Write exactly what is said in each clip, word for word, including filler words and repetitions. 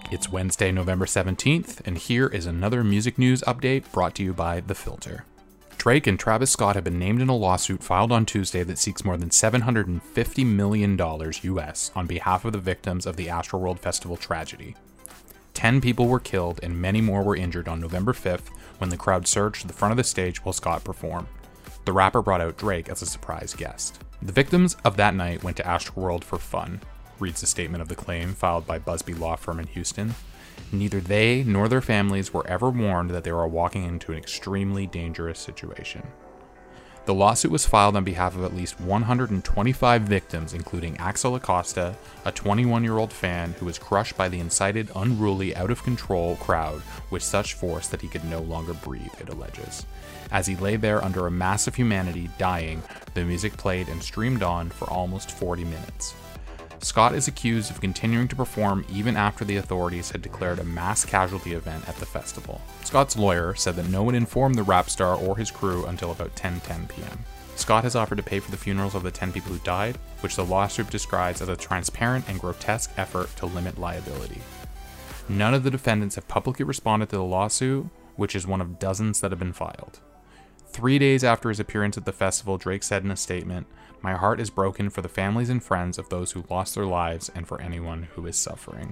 It's Wednesday, November seventeenth, and here is another music news update brought to you by The Filter. Drake and Travis Scott have been named in a lawsuit filed on Tuesday that seeks more than seven hundred fifty million dollars U S on behalf of the victims of the Astroworld Festival tragedy. Ten people were killed and many more were injured on November fifth when the crowd surged the front of the stage while Scott performed. The rapper brought out Drake as a surprise guest. The victims of that night went to Astroworld for fun, reads the statement of the claim filed by Busby Law Firm in Houston. Neither they nor their families were ever warned that they were walking into an extremely dangerous situation. The lawsuit was filed on behalf of at least one hundred twenty-five victims, including Axel Acosta, a twenty-one-year-old fan who was crushed by the incited, unruly, out-of-control crowd with such force that he could no longer breathe, it alleges. As he lay there under a mass of humanity, dying, the music played and streamed on for almost forty minutes. Scott is accused of continuing to perform even after the authorities had declared a mass casualty event at the festival. Scott's lawyer said that no one informed the rap star or his crew until about ten ten p.m. Scott has offered to pay for the funerals of the ten people who died, which the lawsuit describes as a transparent and grotesque effort to limit liability. None of the defendants have publicly responded to the lawsuit, which is one of dozens that have been filed. Three days after his appearance at the festival, Drake said in a statement, "My heart is broken for the families and friends of those who lost their lives and for anyone who is suffering."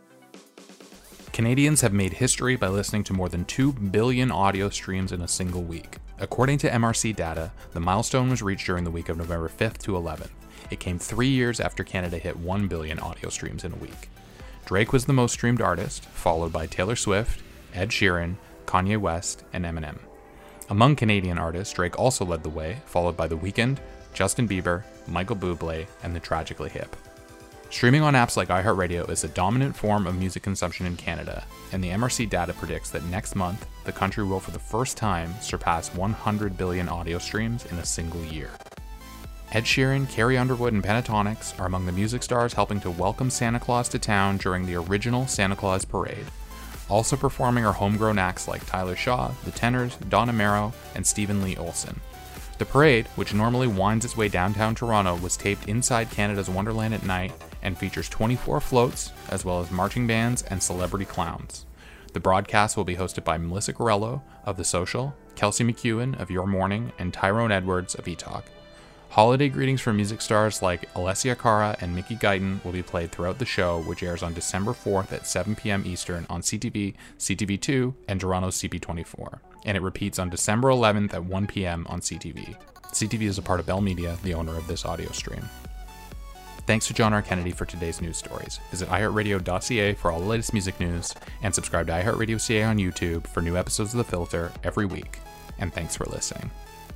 Canadians have made history by listening to more than two billion audio streams in a single week. According to M R C data, the milestone was reached during the week of November fifth to eleventh. It came three years after Canada hit one billion audio streams in a week. Drake was the most streamed artist, followed by Taylor Swift, Ed Sheeran, Kanye West, and Eminem. Among Canadian artists, Drake also led the way, followed by The Weeknd, Justin Bieber, Michael Bublé, and the Tragically Hip. Streaming on apps like iHeartRadio is a dominant form of music consumption in Canada, and the M R C data predicts that next month, the country will for the first time surpass one hundred billion audio streams in a single year. Ed Sheeran, Carrie Underwood, and Pentatonix are among the music stars helping to welcome Santa Claus to town during the original Santa Claus Parade. Also performing are homegrown acts like Tyler Shaw, The Tenors, Don Amaro, and Stephen Lee Olsen. The parade, which normally winds its way downtown Toronto, was taped inside Canada's Wonderland at night and features twenty-four floats, as well as marching bands and celebrity clowns. The broadcast will be hosted by Melissa Corello of The Social, Kelsey McEwen of Your Morning, and Tyrone Edwards of eTalk. Holiday greetings from music stars like Alessia Cara and Mickey Guyton will be played throughout the show, which airs on December fourth at seven p.m. Eastern on C T V, C T V two, and Toronto's C P twenty-four. And it repeats on December eleventh at one p.m. on C T V. C T V is a part of Bell Media, the owner of this audio stream. Thanks to John R. Kennedy for today's news stories. Visit i heart radio dot c a for all the latest music news, and subscribe to iHeartRadio C A on YouTube for new episodes of The Filter every week. And thanks for listening.